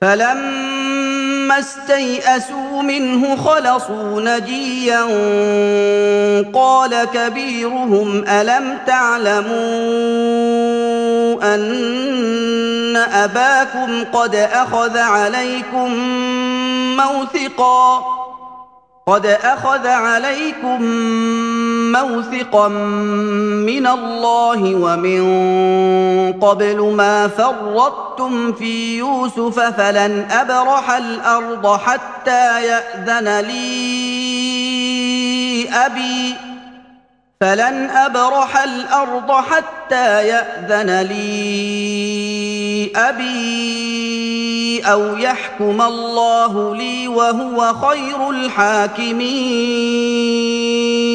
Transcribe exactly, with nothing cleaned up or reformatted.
فلما استيئسوا منه خلصوا نجيا قال كبيرهم ألم تعلموا أن أباكم قد أخذ عليكم موثقا قد أخذ عليكم موثقا من الله ومن قبل ما فرطتم في يوسف فلن أبرح الأرض حتى يأذن لي أبي فلن أبرح الأرض حتى يأذن لي أبي أو يحكم الله لي وهو خير الحاكمين